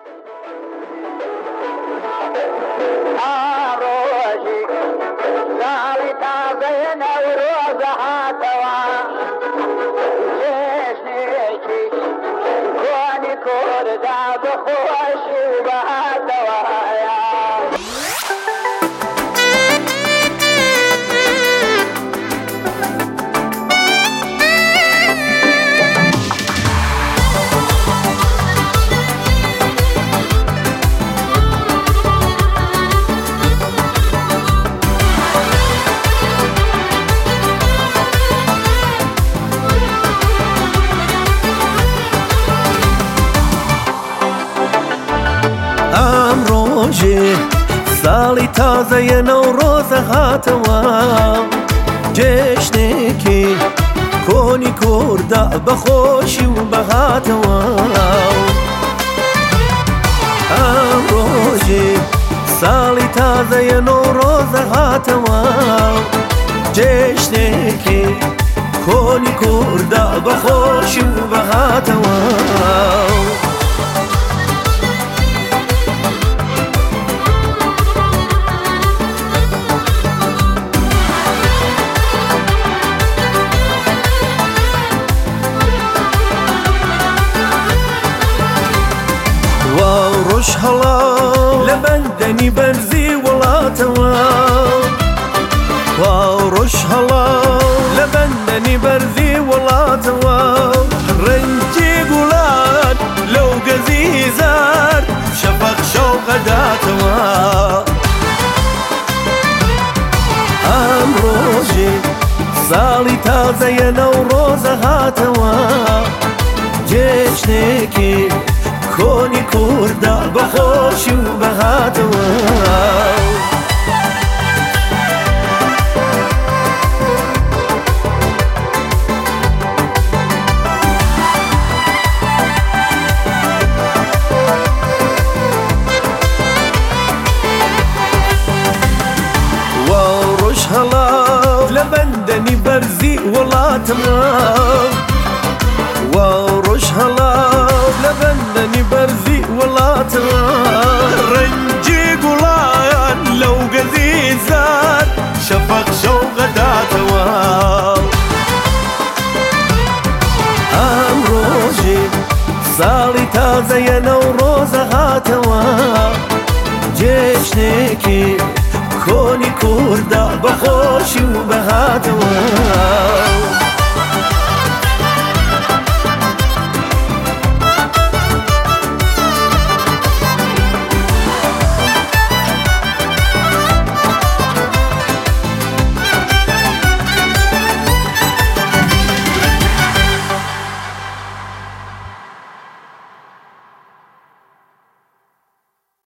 ڕۆژی ساڵی تازەی نەورۆز هاتەوە جێژنێکی کۆنی کووردا بەخۆشی و بەهاتەوە ساڵی تازەیە نەورۆزە هاتەوە جێژنێکی کۆنی کووردا بەخۆشی و بەهاتەوە ئەم ڕۆژێ ساڵی تازەیە نەورۆزە هاتەوە جێژنێکی کۆنی کووردا بەخۆشی و بەهاتەوە ڕۆژ هەڵاو لە بەندەنی بەرزی وڵاتەوە ڕۆژ هەڵاو لە بەندەنی بەرزی وڵاتەوە ڕەنگی گوڵان لەو گەزی زار شەفەق شەوقە داتەوە ئەم ڕۆژێ ساڵی تازەیە نەورۆزە هاتەوە جێژنێکی کۆنی کووردا بەخۆشی و بەهاتەوە ڕۆژ هەڵاو لە بەندەنی بەرزی وڵاتەوە ڕۆژ هەڵاو لە بەندەنی بەرزی وڵاتەوە ڕەنگی گوڵان لەو گەزی زار شەفەق شەوقە داتەوە ئەم ڕۆژێ ساڵی تازەیە نەورۆزە هاتەوە جێژنێکی کۆنی کووردا بەخۆشی و بەهاتەوە